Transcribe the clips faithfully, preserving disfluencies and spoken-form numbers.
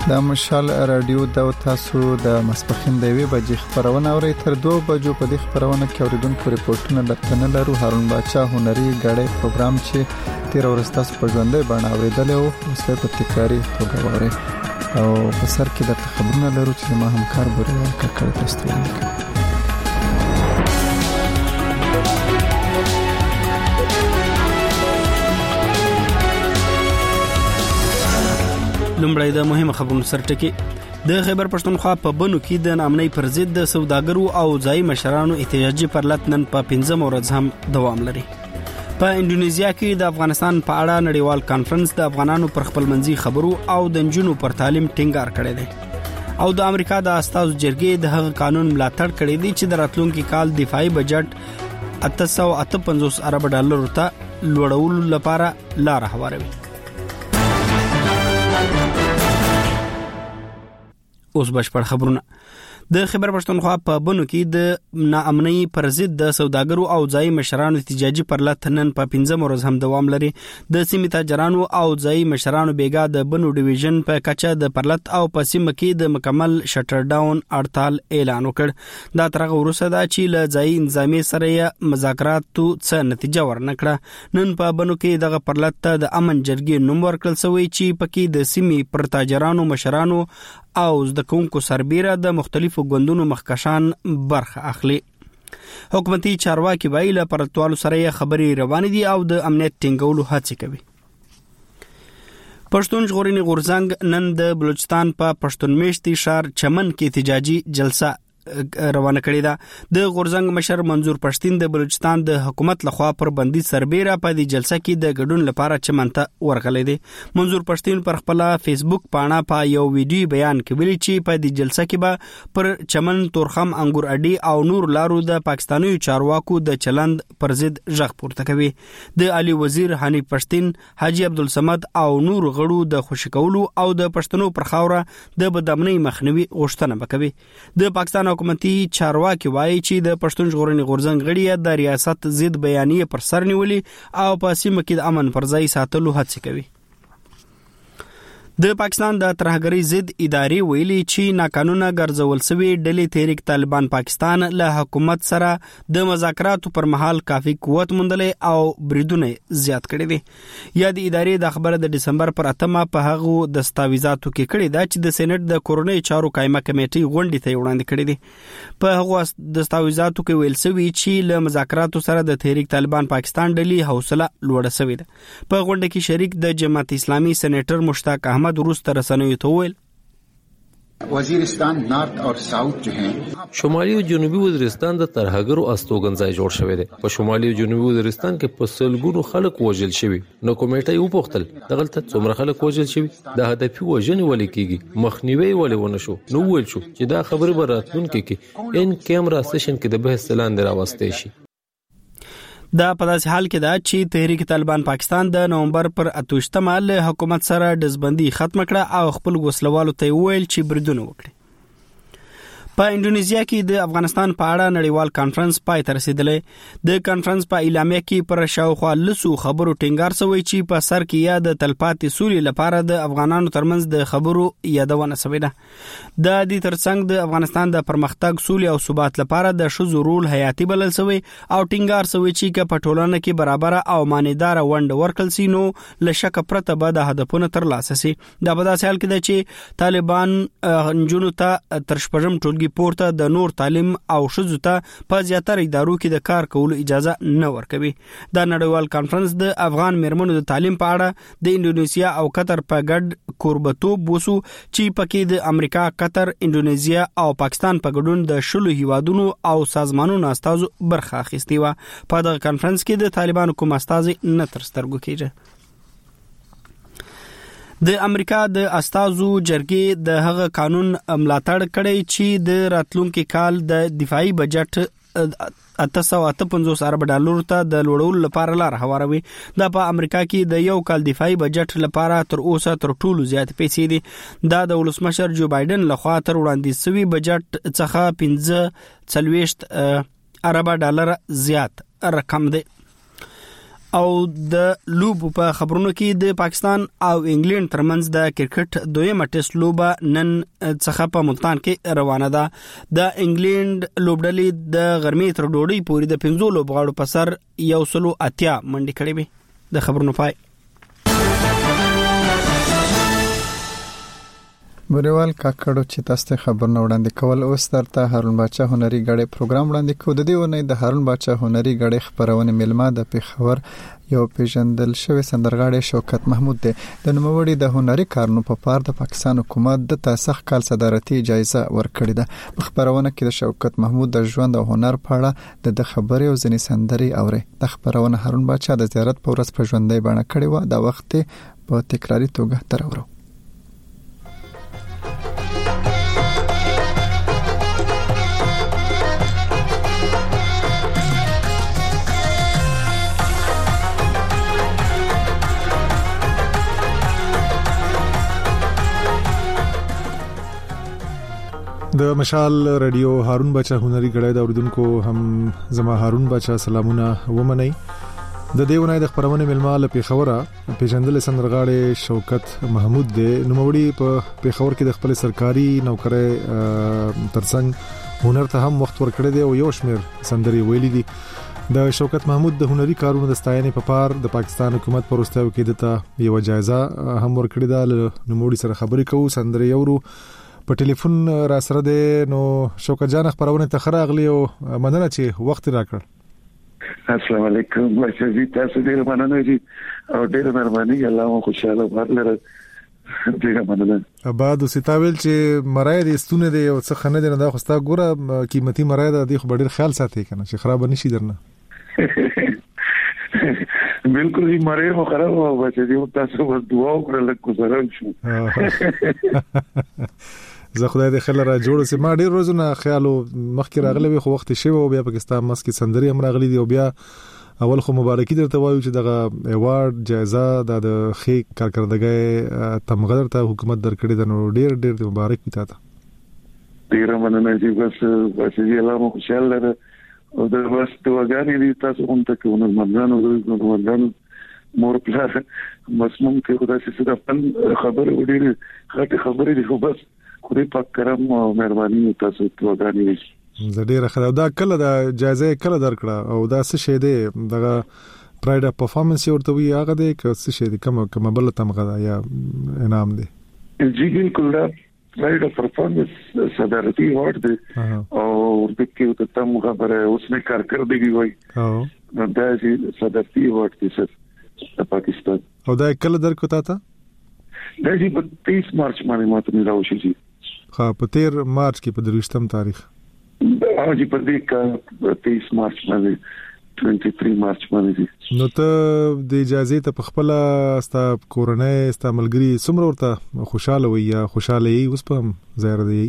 د مشال رادیو د تاسو د مسپخین د وی بجې خبرونه اوري تر دوه بجو په دې خبرونه کې اوریدونکو ریپورتونه لرتنه لرو. هارون باچا هنري غړې پروګرام چې تیر ورسته په ژوندۍ باندې اوریدل او اوس په تکراری توګه وره او په سر کې د خبرونه لرو چې ما همکار بوري کړه تاسو ته. لومړی د مهمه خبرونو سرټکی. د خیبر پښتونخوا په بنو کې د نامنۍ پر ضد د سوداګرو او ځای مشرانو احتجاجي پرلط نن په پنځم ورځ هم دوام لري. په انډونیزیا کې د افغانستان په اړه نړیوال کانفرنس د افغانانو پر خپلمنځي خبرو او د نجونو پر تعلیم ټینګار کړی دی او د امریکا د استازو جرګې د هغه قانون ملاتړ کړی دی چې د راتلونکي کال دفاعي بجټ اته سوه اته پنځوس ارب ډالر ته لوړولو لپاره لار هواروي. اوس بشپړ خبرونه. د خیبر پښتونخوا په بنو کې د ناامنۍ پر ضد د سوداګرو او ځای مشرانو احتجاجي پرلط نن په پنځم ورځ هم دوام لري. د سیمې تاجرانو او ځای مشرانو بیګا د بنو ډیویژن په کچه د پرلط او په سیمه کې د مکمل شټر ډاون اړتال اعلان وکړ. دا ترغه وروسته دا چې له ځای انځامي سره مذاکراتو څه نتیجه ورنکړه. نن په بنو کې دغه پرلط ته د امن جرګې نوم ورکړل شوی چې پکې د سیمې پر تاجرانو مشرانو او زده کوونکو سربیره د مختلفو ګوندونو مخکشان برخه اخلي. حکومتي چارواکي وایي له پرتوالو سره خبري روان دي او د امنیت ټینګولو هڅه کوي. پښتون ژغورنې غورځنګ نن د بلوچستان په پښتون میشتي شهر چمن کې احتجاجي جلسه روانه کړې ده. د غورځنګ مشر منظور پښتين د بلوچستان د حکومت لخوا پر بندي سربیره په دې جلسه کې د ګډون لپاره چمن ته ورغلی دی. منظور پښتين پر خپل فیسبوک پاڼه په یو ویډیو بیان کې ویلي چې په دې جلسه کې به پر چمن تورخم انګور اډي او نور لارو د پاکستاني چارواکو د چلند پر ضد ژغ پورته کوي. د علي وزیر حنیف پښتين، حاجی عبدالصمد او نور غړو د خوشکولو او د پښتنو پر خاوره د بدامنۍ مخنیوي غوښتنه وکوي. د پاکستان حکومتي چارواکي وایي چې د پښتون ژغورنې غورځنګ غړي د ریاست ضد بیانیه پر سر نیولې او په سیمه کې د امن پر ځای ساتلو هڅه کوي. د پاکستان د ترهګرۍ ضد ادارې ویلي چې ناقانونه ګرځول شوی ډلې تحریک طالبان پاکستان له حکومت سره د مذاکراتو پر مهال کافي قوت موندلې او بریدونه زیات کړي دي. یا د ادارې د خبره د دسمبر پر اتمه په هغه دستاویزاتو کې کړي دا چې د سېنات د کورونی چارو قائمه کمیټې غونډې ته وړاندې کړي دي. په هغه دستاویزاتو کې ویل شوی چې له مذاکراتو سره د تحریک طالبان پاکستان ډلې حوصله لوړه شوې ده. په غونډه کې شریک د جماعت اسلامي سېنیټر مشتاق احمد روس رسنیو ته ویل وزیرستان نارت اور ساوث جو ہیں شمالي او جنوبي وزیرستان د ترهګرو استوګنځای جوړ شوی دی. په شمالي او جنوبي وزیرستان کې په سلګونو خلک وژل شوی. نو کمیټه یو پوښتل دغلته څومره خلک وژل شوی د هدفي وژنې ولې کیږي مخنیوي ولې ونه شو. نو ویل شو چې دا خبره به راتلونکي کې ان کیمرا سیشن کې د بحث لاندې راوستي شي. دا په داسې حال کې ده چې تحریک طالبان پاکستان د نومبر پر اتوشتمه له حکومت سره دزبندي ختم کړه او خپل وسلوالو ته ویل چې بریدونه وکړي. په انډونیزیا کې د افغانستان په اړه نړیوال کانفرنس پای ته رسیدلی. د کانفرنس په اعلامیه کې پر شاوخوا لسو خبرو ټینګار شوی چې په سر کې یا د تلپاتې سولې لپاره د افغانانو ترمنځ د خبرو یادونه شوې ده. د دې ترڅنګ د افغانستان د پرمختګ، سولې او ثبات لپاره د ښځو رول حیاتي بلل شوی او ټینګار شوی چې په ټولنه کې برابر او مانیدار ونډه ورکړل شي نو له شک پرته به د هدفونو ترلاسه شي. دا په داسې حال کې ده چې طالبان نجونو ته تر شپږم ټولګي پورته د نور تعلیم او ښځو ته په زیاتره ادارو کې د کار کولو اجازه نه ورکوي. دا نړیوال کانفرنس د افغان میرمنو د تعلیم په اړه د انډونیزیا او قطر په ګډ کوربتوب وسو چې پکې د امریکا، قطر، انډونیزیا او پاکستان په ګډون د شلو هیوادونو او سازمانونو استازو برخه اخیستې وه. په دغه کانفرنس کې د طالبانو کوم استازي نه تر سترګو کېږي. د امریکا د استازو جرګې د هغه قانون ملاتړ کړی چې د راتلونکي کال د دفاعي بجټ اته سوه اته پنځوس ارب ډالر ته د لوړولو لپاره لار هواروي. دا په امریکا کې د یو کال دفاعي بجټ لپاره تر اوسه تر ټولو زیات پیسې دي. دا د ولسمشر جو بایدن لخوا تر وړاندې شوی بجټ څخه پنځه څلوېښت ارب ډالر زیات رقم دی. او د لوب په خبرونو کې د پاکستان او انګلند ترمنځ د کرکټ دویمه ټیسټ لوبه نن څخه په ملتان کې روانه ده. د انګلند لوبډلې د غرمې تر ډوډۍ پورې د پنځو لوبغاړو په سر یو سلو اتیا منډې کړې وي. د خبرونو پای. بریوال کاکړو چې تاسو ته خبرونه وړاندې کول اوس درته هارون باچا هنري غړې پروګرام وړاندې کوو. د دې ونې د هارون باچا هنري غړې خبرونه ملما د پیښور یو پیژندل شوی سندرغاړي شوکت محمود دی. د نوموړي د هنري کارونو په پار د پاکستان حکومت د تاسخ کال صدارتي جایزه ورکړې ده. په خبرونه کې د شوکت محمود د ژوند او هنر په اړه د خبرې او ځینې سندري اوري. د خبرونه هارون باچا د زیارت په ورځ په ژوندۍ باندې کړې و. د وخت په تکراری توګه ترورو. د مشال رادیو هارون باچا هنري غړای د اوریدونکو هم زما هارون باچا سلامونه ومنئ. د دیونه د خبرونه ملمال په پیښور پیژندل سندرغاړي شوکت محمود دی. نوموړي په پیښور کې د خپل سرکاري نوکرۍ ترڅنګ هنر ته هم وخت ورکړی دی او یو شمیر سندري ویلي دي. د شوکت محمود د هنري کارونو د ستاینې په پار د پاکستان حکومت پر وروستیو کې دته یو جایزه هم ورکړې ده. نوموړي سره خبرې کوو. سندري یورو په ټلیفون را سره ده. نو شوکت جان خبرونه ته خراغلی او مننه چې وخت راکړ. السلام علیکم. ماشي تاسو ډیر مننه دي او ډیر مهرباني. الله مو خوشاله ورلره. ډیر مننه. بعد ستاویل چې مرای دې ستونه دی او څه خنه دی نه دا خوستا ګوره قیمتي مرای ده دی خو ډیر خیال ساتي کنه چې خراب نشي درنه. بالکل هی مرای مو خراب او بچی دی تاسو ور دعا وکړه لکه زرم شو. زه خدای دې خل را جوړ سي. ما ډیر روزونه خیالو مخکې راغلی وي خو وخت شي او بیا پاکستان مسکی سندري هم راغلي دي او بیا اول خو مبارکي درته وایو چې دغه ایوارډ جایزه د خې کارکردګۍ تمغه درته حکومت درکړي د نو ډیر ډیر مبارک وي تاسو. ډیر مننه چې بس بس دې الله مو خوشاله ده او د بس توګانی دي تاسو هم ته کوم مرګانو د مرګانو مور پلار مسموم کې خدای څخه د خپل خبره وړي خاطر خبرې دي خو بس خدای پاک کرم او مهرباني تاسو ته وګڼي. زړه خدای دا کله دا جایزه کله درکړه او دا څه شی دی دغه پرایډ اف پرفارمنس ورته وی هغه دی که څه شی دی کوم کوم بل تمغه یا انعام دی؟ جی بالکل دا پرایډ اف پرفارمنس صدارتي ایوارډ دی او ورته کې ته تم خبره اوس نه کارکردګي وای او دا چې صدارتي ایوارډ دی سر د پاکستان. او دا کله درکو تا ته؟ دا چې په تیس مارچ باندې ماته نه راوشي. ها په تیر مارچ کې په درويشتم تاریخ او چې په دې کې تیس مارچ باندې تیس مارچ باندې. نو ته د اجازه ته په خپل استا کورنۍ استا ملګری سمره ورته خوشاله وي یا خوشاله یي اوس په ظاهر دی؟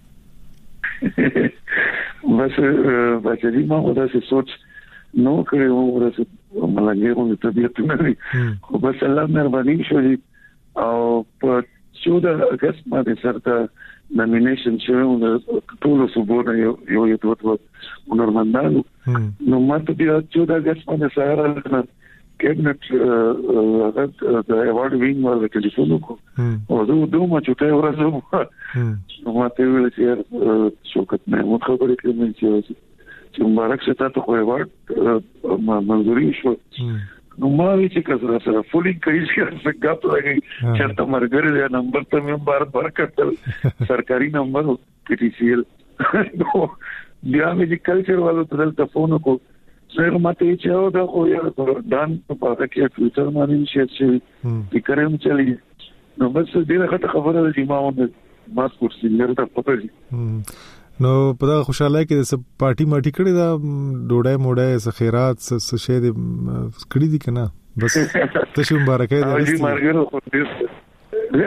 بس بچی ما ودا څه سوچ نو کړو ورته ملګرو ته طبيعت نه لري خو بس الله مهرباني شوی او په چودہ اگست باندې سره نامینیشن شوی د ټولو صوبونو یو یو یو دوه هنرمندانو. نو ماته بیا چودہ اگست باندې سره کابینټ هغه د ایوارډ وینګ ورته ټلیفون وکړ او زه دوه ما چټه ورسره نو ماته ویل چې شوکت محمود خبرې کوي چې مبارک شه تاسو خو ایوارډ منظوري شو. نو ما وی چې کزره سره فولینګ کوي چې څنګه غاپ لګي چې ته مرګره دی نمبر ته مې بار بار کتل سرکاري نمبر پی ټی سی ال نو بیا مې د کلچر والو ته ټلیفون وکړ سره ماته چې دا خو یو دان په هغه کې فیوچر باندې شي چې فکرم چلی نو بس دې راته خبره ده ما ونه ما کورسي لرته پپړي. نو په دا خوشاله کې د پارټي ماټي کړي دا ډوډۍ موډۍ س خیرات س شه دې کړي دي کنه بس ته شو مبارکای دې جی مارګرو خو دې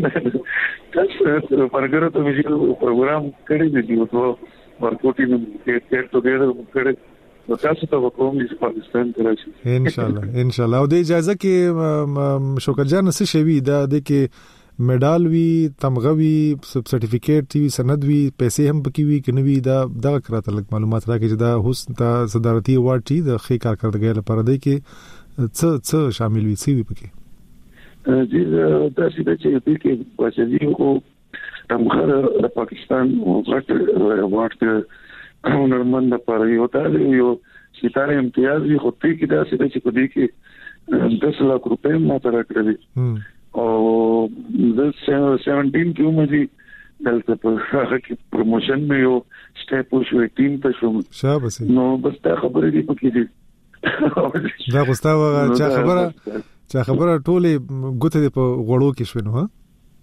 تاسو مارګرو ته ویډیو پروګرام کړی دی او ورکوټي نو کې ته ډېر کړی نو تاسو ته وکوم چې پاکستان ته راشي ان شاء الله ان شاء الله. او د اجازه کې شوکت جان څه شوی دا د کې میډال وی تمغه وی سرټیفیکیټ وی سند وی پیسې هم پکې وی کنه وی دا دغه کراته لګ معلومات راکې چې دا هوس دا صدارتي ایوارډ چې د خې کارکردګۍ لپاره دی کې څه څه شامل وي سی وي پکې جی دا چې چې کې واچي کو تمخره د پاکستان غټ واټ هنرمند پر یو تل یو ستاره امتیاز وي خو ته کې دا چې په دې کې دس لک روپے ما تر کړی او د سپږ کې عمري دلته په هغه کې پروموشن مې یو سټیپ شو ټیم ته شو شابه نو بس تا خبرې دی پکې دي دا غوستاو چې خبره چې خبره ټوله ګوته په غوړو کې شو نو ها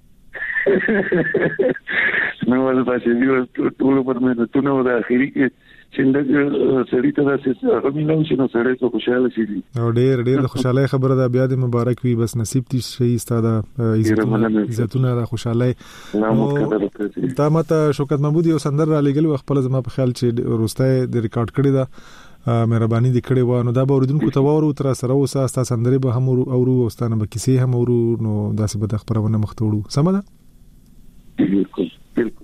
نو ول پاتې دی ټول پر مې ته نو د اخیری کې څنګه سړی ته چې هغه مینم چې نو سړی ته خوشاله شي او ډېر ډېر د خوشاله خبره ده بیا د مبارک وي بس نصیب دې شي ستاده عزتونه عزتونه د خوشاله تا ماته شوکت محمود یو سندر را لګل خپل زما په خیال چې روستای د ریکارډ کړی دا مهرباني دې کړې و نو دا به اوریدونکو ته وورو تر سره وسه ستا سندري به هم اورو او ستانه به کیسې هم اورو نو داسې به د خبرونه مختوړو سم ده بالکل بالکل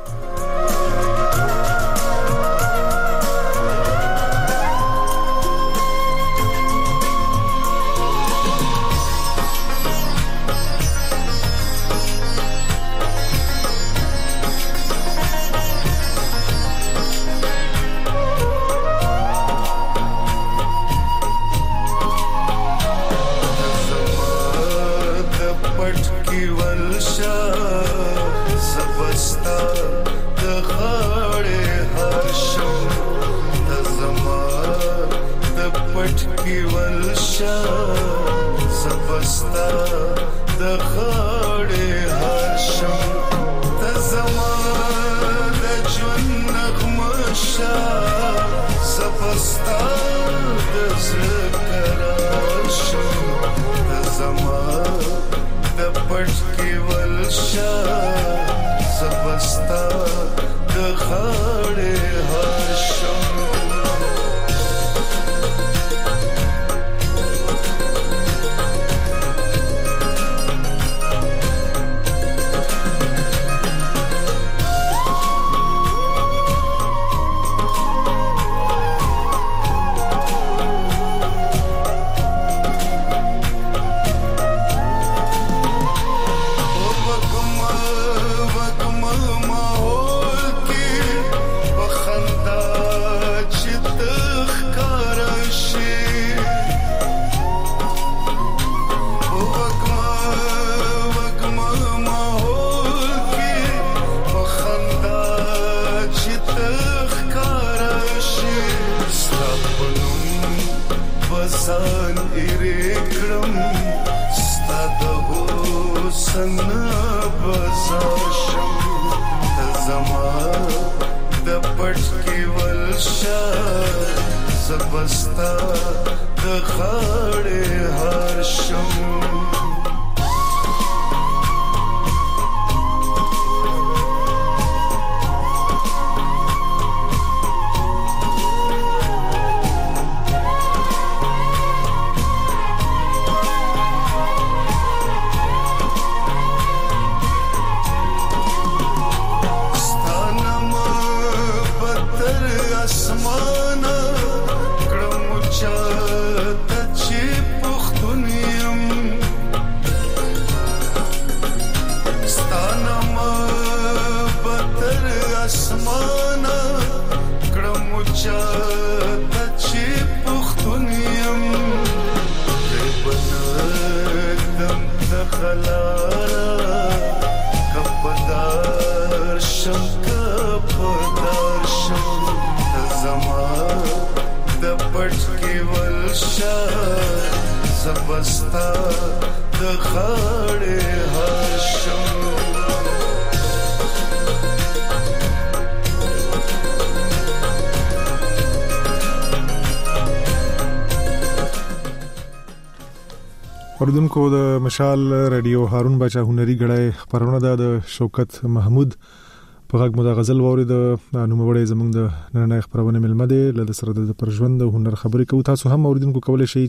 اوردونکو د مشال رادیو هارون بچا هنري غړای خبرونه د شوکت محمود په غږ مو د غزل ووري د نوموړی زمونږ د نړۍ خبرونه ملمه ده ل سره د پرژوند او هنر خبرې کوي تاسو هم اوردونکو کولای شئ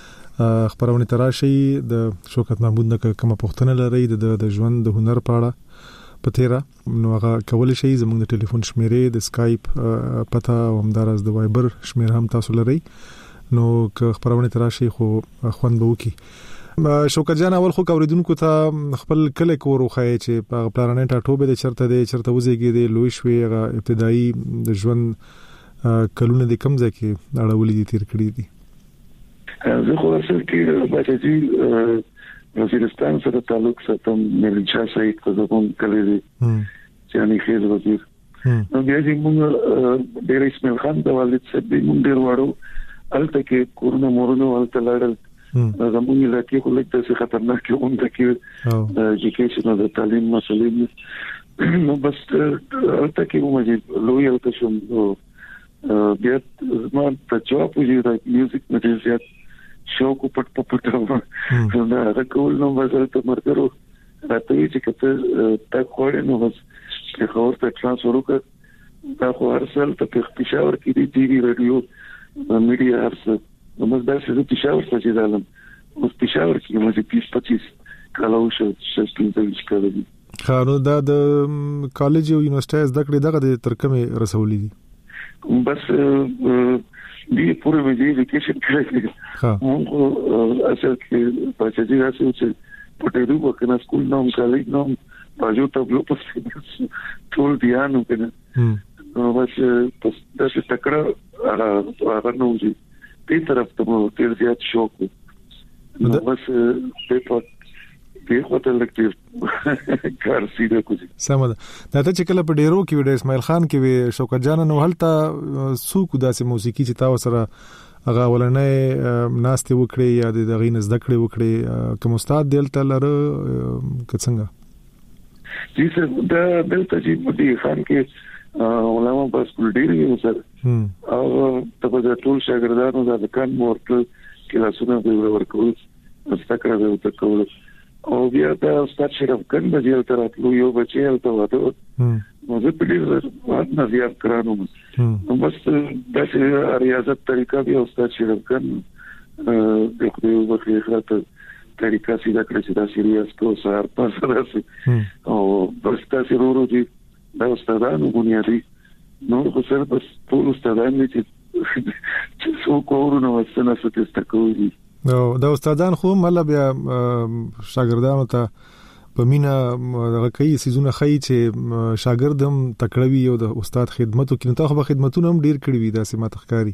چې خبرونه تراشي د شوکت محمود نه کومه پوښتنه لري د ژوند د هنر په اړه په تیرا نو هغه کولای شئ زمونږ د ټلیفون شمیرې د اسکایپ پته او همدارس د وایبر شمیر هم تاسو لري نو که خبرونه تراشي خو خوند به وکي. شوکت جان اول خو اوریدونکو ته خپل کله کور وخای چې په پلانټ ټاټوبه د چرته د چرته وزيږي د لوی شوي ابتدایي د ژوند کلونه د کم ځکه اړولې دي تیر کړی دي. زه خو اصل کې بچی وزیرستان سره تعلق ساتم مې چا سید په ځون کړی دي چې اني خیر وزیر نو بیا چې موږ ډېر اسماعیل خان د والد صاحب موږ ډېر وړو الته کې کورونه مورونه الته لاړل زموږ علاقې خو لکه څه خطرناک اونده کې د ایجوکیشن او د تعلیم مسلې نو بس الته کې موږ لوی الته شوم بیا ما ته جواب وځي د میوزیک مې زیات شوق پټ پټ نو دا راکول نو بس ته مرګرو راته چې کته تا خوړې نو بس چې خبر ته ترانسفر وکړ دا خو هرڅل ته پېښور کې دی ټي وي رادیو میډیا هرڅ نو موږ دا چې پېښور ته ځالم اوس پېښور کې موږ بیس پچیس کالو شو چې څنګه کړی دي. خو دا د کالج او یونیورسيټي زده کړې دغه د ترکمه رسولې دي بس دې پوره ویډیو ایجوکیشن کړی دي. موږ اصل کې په چې راځو چې په ټیرو وکنه سکول نوم کالج نوم باجو تبلو پس ټول دیانو کنه نو بس پس دا چې تکړه هغه نو چې په طرف ته مو تیر زیات شوق نو بس په په په هوټل کې کار سیده کوي. سمه دا ته چې کله په ډیرو کې وډ اسماعیل خان کې وي شوکت جان نو هلته سوق داسې موسیقي چې تاسو سره هغه ولنې ناشته وکړي یا د غین زده کړې وکړي کوم استاد دلته لره کڅنګ جی سر دا دلته چې په دې خان کې علماء په سکول ډیر یو سر او په د ټول شاګردانو د کان مورکل کلاسونه به ورکول استکره به وکول او بیا دا استاد شرف کن به یو تراتلو یو بچی ته وته نو زه په دې وخت نه زیات کړانو نو بس دا چې ریاضت طریقہ به استاد شرف کن د خو په خاطر طریقہ سیده کړی چې دا سیریاس کو سار پاس راځي او بس تاسو ورو دي دا استادانو بنیادی نو خو سره بس ټول استادان چې چې څو کورونه وسنه ستاسو کوي نو دا استادان خو مله بیا شاګردانو ته په مینا دغه کوي سيزونه خي چې شاګرد هم تکړوي او د استاد خدمت کوي نو ته به خدمتونه هم ډیر کړی وي دا سم تخکاری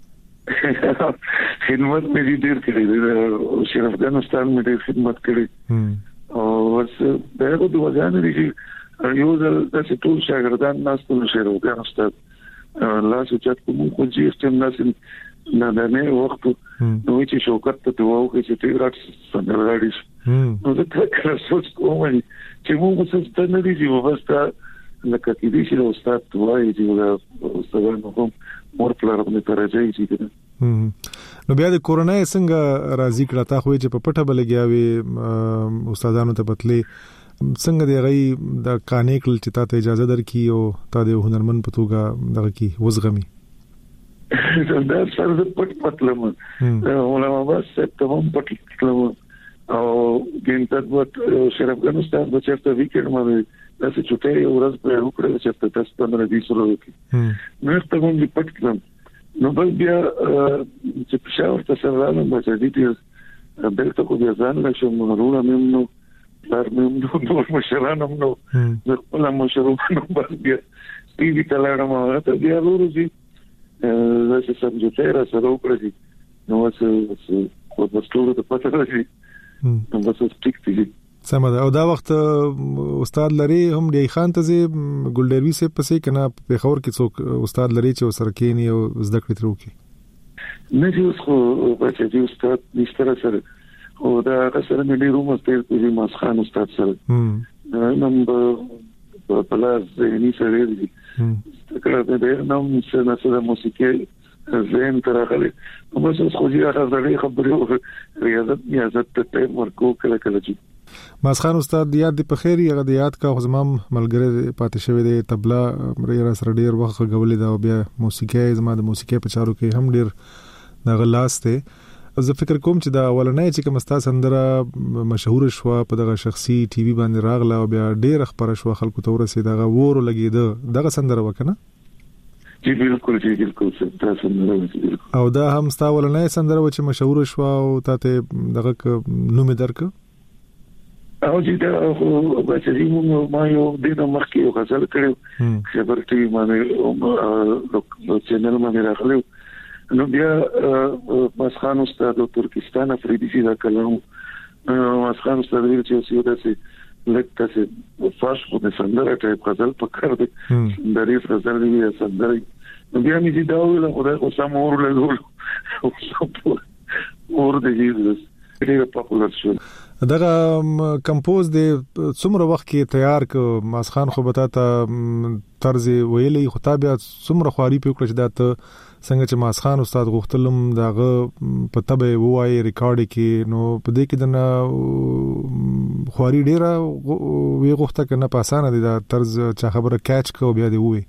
خدمت مې ډیر کړی دی شرف ګان استاد مې ډیر خدمت کړی او ورس دغه د وځان لري یو ځل د ټول شاګردان ناستو شرف ګان استاد لا چې کوم خو چې استم ناس نه نه وخت نو چې شوکت ته وو چې ته راځې څنګه راځې نو دا کله سوچ کوم چې موږ څه ستنه نه دي چې وبستا لکه کې دي چې استاد توای چې استادانو کوم مور پلار باندې ترځي چې نو بیا د کورونا څنګه راځي کړه تا خو چې په پټه بلګیاوي استادانو ته پتلې څنګه دی غي د کانیکل چې تاسو اجازه درکې او تاسو د هنرمن په توګه دغه کې وزغمي دا سره د پټ پټلم علماء بس ته هم پټلم او ګینټ وخت شرف ګان استاد د چرته ویکند باندې دا چې چټي ورځ په وکړه چې تاسو پندره دي سره وکړي نو ته هم پټلم نو بل بیا چې پښاور ته سره راغلم چې دې دلته کو بیا ځان له شم ورونه مې نو لار مې نو نو مشرانم نو زه خپل مشرانو بس بیا دې تلاړم او ته بیا ورځي زه چې سمجوته را سره وکړي نو څه خو په ټولو ته پته راځي نو بس ټیک دي سمه ده او دا وخت استاد لري هم دی خان ته زی ګلډروي سه پسې کنه په خور کې څوک استاد لري چې سره کېنی او زده کړې تر وکي نه چې خو په چې استاد نشته سره او دا سره مې ډیرو مستر کوي ماس خان استاد سره نن په پلاس زینی سره دی کله دې نوم څه نه څه موسیقي زين ترغلي نو بس خو دې راځي خبرې ریاضت ریاضت ته ورکو کله کله چې ماس خان استاد یاد دی په خیر یغه د یاد کا زمام ملګری پاتې شوی دی تبلا ری سره ډیر وخت غولې دا بیا موسیقي زما د موسیقي په چارو کې هم ډیر د غلاسته زه فکر کوم چې دا اولنۍ چې کوم ستا سندره مشهور شو په دغه شخصي ټي وي باندې راغله او بیا ډیر خبره شو خلکو ته ورسې دغه وورو لګیده دغه سندره وکنه جی بالکل جی بالکل څه سندره او دا هم ستا ولنه سندره و چې مشهور شو او ته دغه نوم درک او چې دا بچی مو ما یو د مخکې یو غزل کړو خبر ټي باندې چینل باندې راغلو نو بیا مسخان استاد ترکستان افریدي سي دا کلام مسخان استاد ویل چې یو داسې لکه څه فاش په سندره ټایپ غزل پکړ دې درې غزل دی سندره نو بیا مې دا ویل خدای خو سم اور له اور دې دې ډېر پاپولر شو دغه کمپوز د څومره وخت کې تیار ک ماسخان خو بتا ته طرز ویلې خطابه څومره خواري په کړ چې دا ته څنګه چې ماسخان استاد غوښتلم داغه په تبه وای ریکارډ کې نو په دې کې د خواري ډیره وی غوښته کنه په اسانه دي دا طرز چې خبره کیچ کو بیا دی وای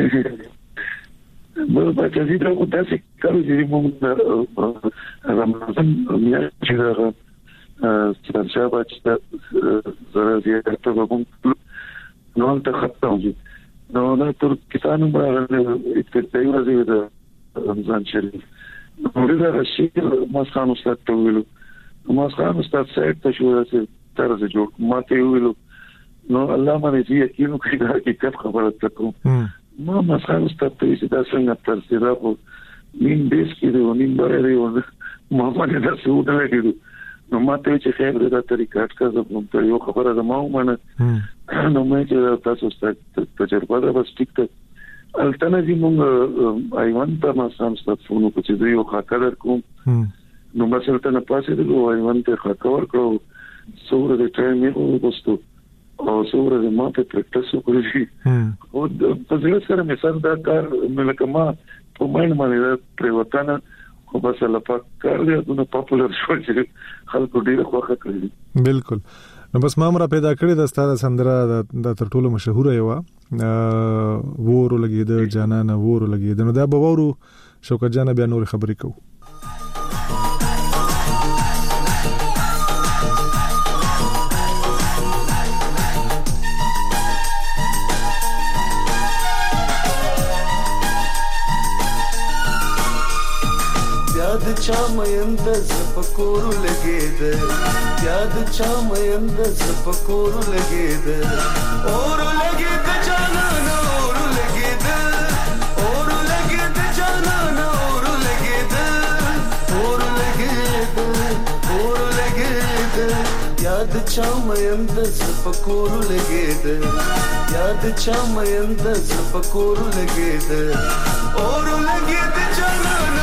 بل بچا دې دا کو تاسو کارو چې موږ رمضان میاشت چې ستاسو شابه چې زره دې ته کوم نو ته ختم دي نو دا ترکستان باندې اتفاقي راځي د رمضان شریف نو دا راشي مسخان استاد ته ویلو مسخان استاد سایت ته شو چې طرز جوړ ماته ویلو نو الله باندې چې یقین وکړي دا حقیقت خبره تکو ما مسخان استاد ته چې دا څنګه تر سره په نیم دیس کې دی نیم بره دی ما باندې دا څه وډه کېدو نو ماته چې خیر دا طریقه کړه زه په یو خبره ده ما ومنه نو مې چې تاسو ستاسو تجربه ده بس ټیک ته الټنه دي موږ ایوان ته ما سم ستاسو فونو په چې یو خاطر کوم نو مثلا ته پاسې دی او ایوان ته خاطر کړو څوره د ټایم یې وګستو او څوره د ما په پریکټیس وکړي او په ځل سره مې سره دا کار مې لکه ما په ماین باندې پریوتانه خو بس الله پاک کار دی نو پاپولر شو چې خلکو ډیره خوښه کړی بالکل نو بس ما مر پیدا کړی د ستاره سندره د تر ټولو مشهور یو وورو لګید جانانه وورو لګید نو دا به وورو شوکت جان بیا نور خبرې کو یاد چا مېند زپکور لګید یاد چا مېند زپکور لګید اور لګید جانان اور لګید اور لګید جانان اور لګید اور لګید اور لګید یاد چا مېند زپکور لګید یاد چا مېند زپکور لګید اور لګید جانان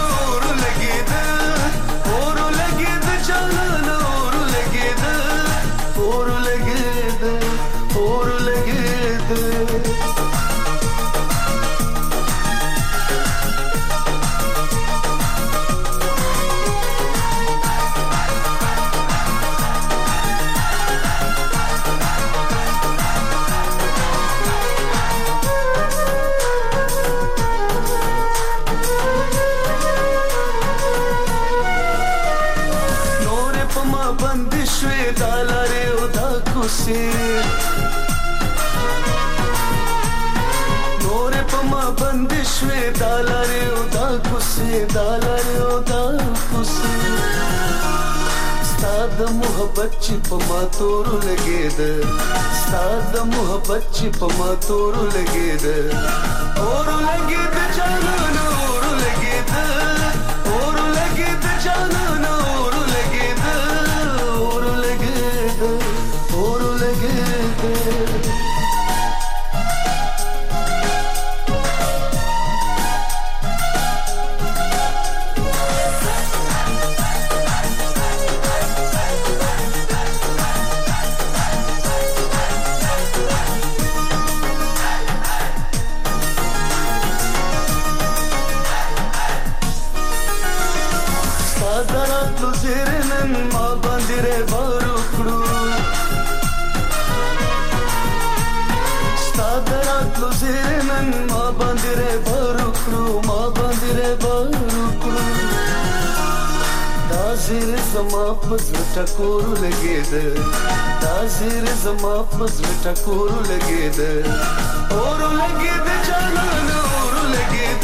نور پما بندشوي دالاره او دا کوسه دالاره او دا کوسه ستاد محبت چې پما تور لګید ستاد محبت چې پما تور لګید اور لګید جانان اور لګید اور لګید جانان اور لګید اور لګید اور لګید زما پس ټکور لګید دا زیر زما پس ټکور لګید اور لګید جانان اور لګید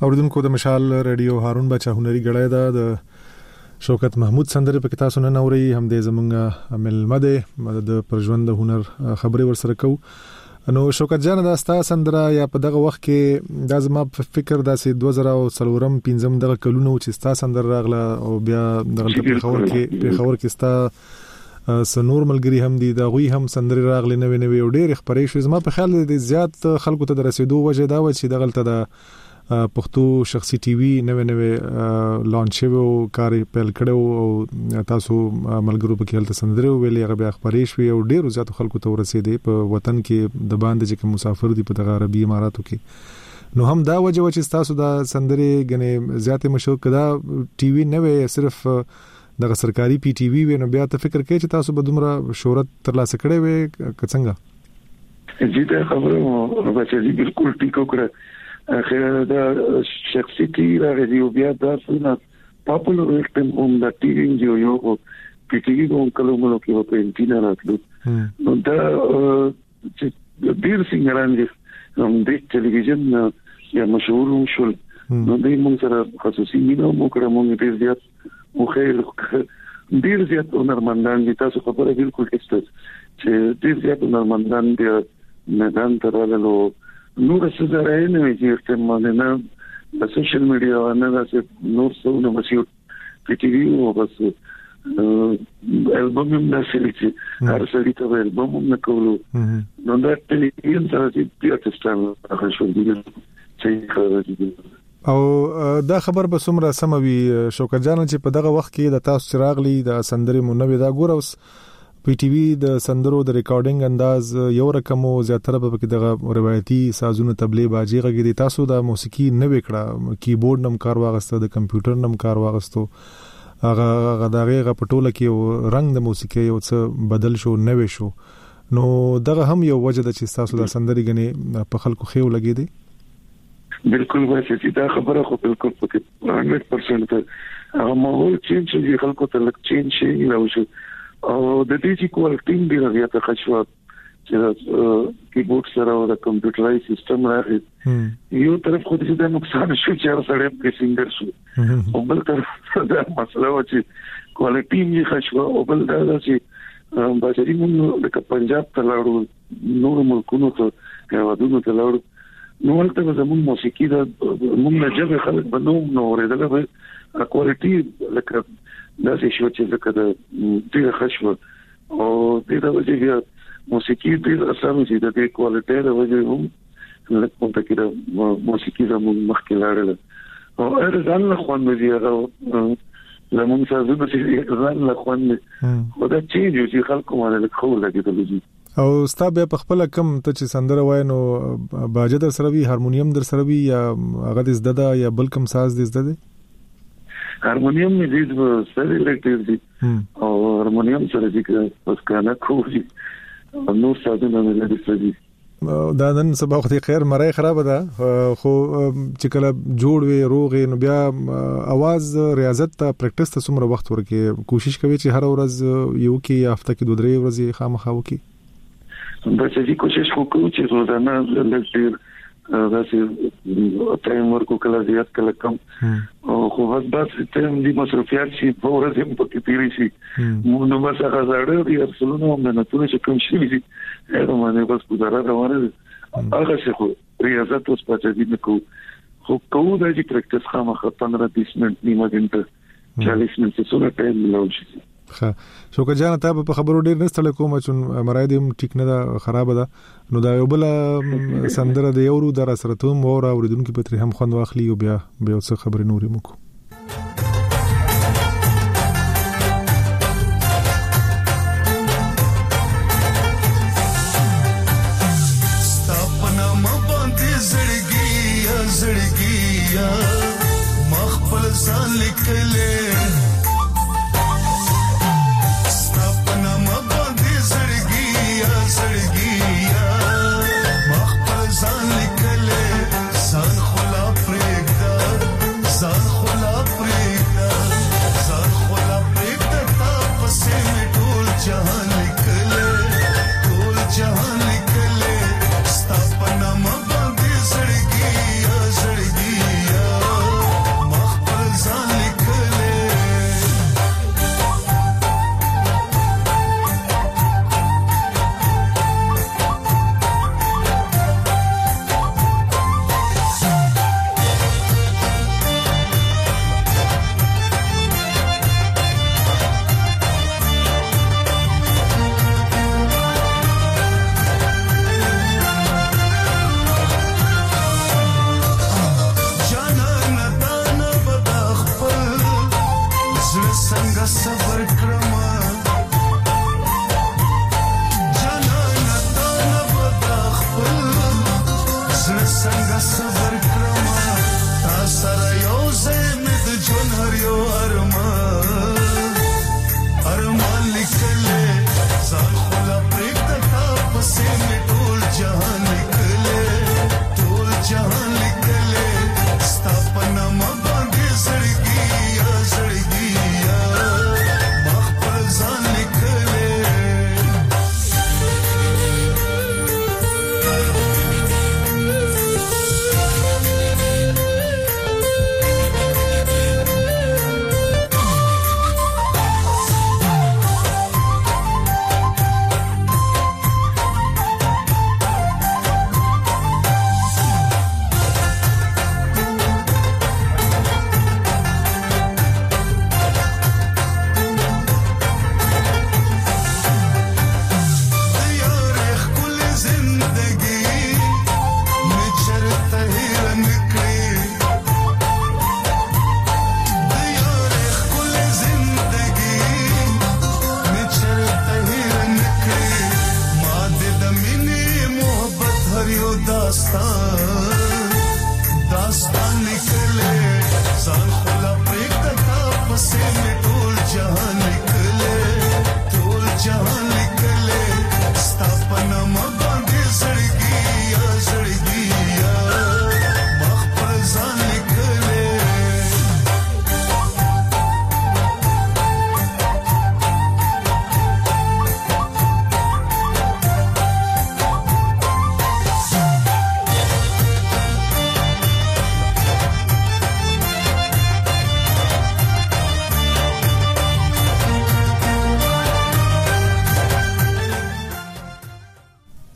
اوردونکو د مشال رادیو هارون بچا هنري غړای دا د شوکت محمود سندره په کتاب سنن اوري هم د زمونږه ملمده مدد پر ژوند د هنر خبري ورسره کو. نو شوکت جان دا ستا سندره یا په دغه وخت کې د زما فکر داسې دوه زره او څلورم پنځم دغه کلونو چې ستا سندره راغله او بیا دغه په خبر کې په خبر کې ستا سنور ملګری هم دي دا غوي هم سندره راغله نوې نوې او ډېر خبرې شو. زما په خیال د زیات خلکو ته رسیدو وجه دا و چې دغه ته د پښتو شخصي ټي وي نوې نوې لانچ شوی کار پیل کړو او تاسو ملګرو په کې هلته سندره ویلې هغه بیا خبرې شوې او ډېر زیات خلکو ته ورسېدې په وطن کې د باندې چې کوم مسافر دي په دغه عربي اماراتو کې. نو هم دا وجه چې تاسو دا سندره غنې زیات مشهور کړه ټي وي نه وي صرف دغه سرکاري پی ټي وي نو بیا ته فکر کوي چې تاسو به دومره شهرت ترلاسه کړې وي څنګه؟ جی دا خبره مو بچی بالکل ټیکو کړه اخر دا شخصي ټي راغلی او بیا دا څنګه پاپولر وکټم هم دا ټي وي یو یو پی ټي وي کوم کلمو کې په انټینا راتلو نو دا چې ډیر څنګه دي هم د ټلویزیون یا مشهور شول نو د موږ سره خصوصي مینه مو کړه موږ ډیر زیات مو خیر ډیر زیات هنرمندان دي تاسو خبره بالکل هیڅ چې ډیر زیات هنرمندان دي میدان ته راغلو نور څه درای نه وي چې مونږ نه د سوشل میډیا نه داسې نور څه نو مسیو پی ټي وي او بس البوم هم نشي چې هر څه ته البوم هم نکولو نو دا ټلویزیون سره چې پیاټستان هغه شو دي چې کاوه او دا خبر به څومره سموي شوکت جان چې په دغه وخت کې د تاسو چراغلی د سندري مونوي دا ګور اوس پی ټي وی د سندرو د ریکارډینګ انداز یو رقم او زیاتره په کې دغه روایتي سازونه تبلیغ باجی غږی دي تاسو د موسیقي نه وکړه کیبورډ نم کار واغسته د کمپیوټر نم کار واغستو هغه هغه دغه پټوله کې رنگ د موسیقي یو څه بدل شو نوې شو نو دغه هم یو وجه د چې تاسو د سندري غني په خلکو خيو لګی دي. بالکل وایي چې دا خبره خو بالکل پکې هنډرډ پرسنټ هغه ماحول چینج شي خلکو ته لک چینج شي نو شي او د دې چې کوالټي ډیره زیاته خشوه چې کیبورډ سره او د کمپیوټرای سیستم راغی یو طرف خو دې د نقصان شو چې هر سړی په سنگر شو او بل طرف دا مسله و چې کوالټي یې خشوه او بل دا چې بچی موږ د پنجاب ته لاړو نور ملکونو ته هوادونو ته لاړو نو ولته زموږ موسیقي د موږ نه جبه خلک بنوم نو ورېدل به کوالټي لکه دا شی چې لکه د ډیره خشوه او ډیره وجه موسیقي ډیره اسانه چې د دې کوالټي د وجه هم لکه په تکي د موسیقي زموږ مخکې لاړل او هر ځان له خوان دی هغه زموږ سازونه چې ځان له خوان دی خو دا چې خلکو باندې خو لګیدل او ستا بیا په خپل کم ته چې سندره وای نو باجه در سره وی هارمونیم در سره وی یا هغه د زده یا بل کم ساز د زده هارمونیم دې د سره الکتریک دي او هارمونیم سره چې پس کنه کوی نو سازونه نه دي دا نن سبا وخت خیر مړی خراب ده خو چې کله جوړ وي روغ نو بیا आवाज ریاضت ته پریکټیس ته څومره وخت ورکې کوشش کوي چې هر ورځ یو کې هفته کې دوه درې ورځې خامخا وکي دا چې کوشش وکړو چې روزانه لږ داسې ټایم ورکو کله زیات کله کم او خو بس بس ټایم دی مصرفیات شي په ورځ هم پکې تیری شي موږ نو بس هغه زړه دی اصلونه هم نه نتونه چې کوم شي دي هغه باندې بس ګزاره روانه هغه څه خو ریاضت اوس پاتې دي نو خو کوو دا چې پریکټیس خامخا پندرہ بیس منټ نیمه غنټه چالیس منټ څو ټایم ملول شي ښه شوکت جان ته په خبرو ډیر نه ستل کوم چې مراد هم ټیک نه ده خراب ده نو دا یو بل سندره د یورو در سره ته مو را اوریدونکو په تری هم خوند واخلي او بیا بیا څه خبرې نورې مو کو مخبل ځان لیکلې Yeah.